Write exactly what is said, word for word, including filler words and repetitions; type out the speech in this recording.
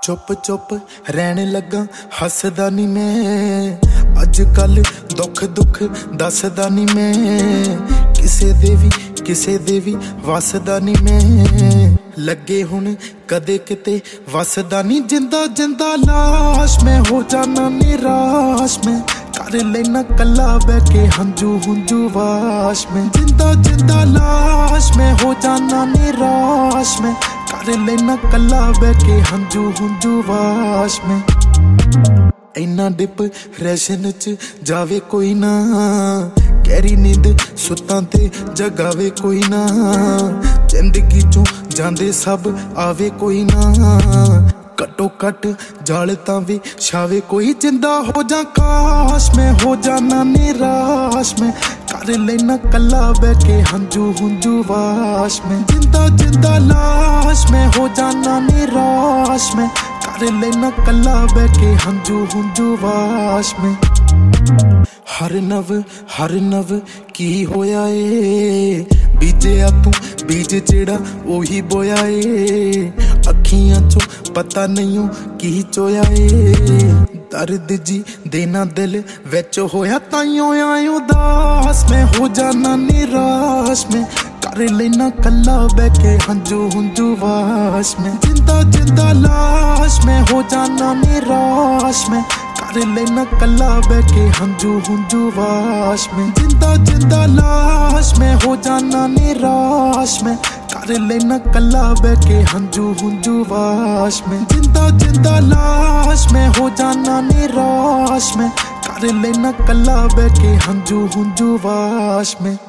चुप चुप रहने लगा हसदा नी मैं अज कल दुख दुख दसदा नी मैं किसे देवी किसे देवी वसदा नी मैं लगे हुण कदे किते वसदा नी जिंदा जिंदा लाश मैं हो जाना निराश मैं कर लेना कला बह के हंजू हुंजू वाश में जिंदा जिंदा लाश मैं हो जाना निराश में कर लेना कला बह के हंजू हुंजू वाश में इन्ना डिप्रेशन च जावे कोई ना गहरी नींद सुत्तां ते जगावे कोई ना जिंदगी चों जांदे सब आवे कोई ना कटो कट जाल तां भी छावे कोई जिंदा हो जा काश मैं हो जाना निराश में कर लेना कला बह के हंजू हुंजू वाश में जिंदा जिंदा लाश मैं हो जाना निराश में कर लेना कला बह के हंजू हुंजू वाश में हर नव हर नव की होया ए बीजे तू बीज जेड़ा ओही बोया ए अखियां चो पता नहीं की चोया ए दर्द जी देना दिल विच होया ताइयों आयो उदास मैं हो जाना निराश में कर लेना कला बह के हंजू हुंजू वाश में जिंदा जिंदा लाश मैं हो जाना निराश में कर लेना कला बह के हंजू हुंजू वाश में जिंदा जिंदा लाश मैं हो जाना निराश में कर लेना कला बह के हंजू हुंजू वाश में जिंदा जिंदा लाश मैं हो जाना निराश में कर लेना कला बह के हंजू हुंजू वाश में।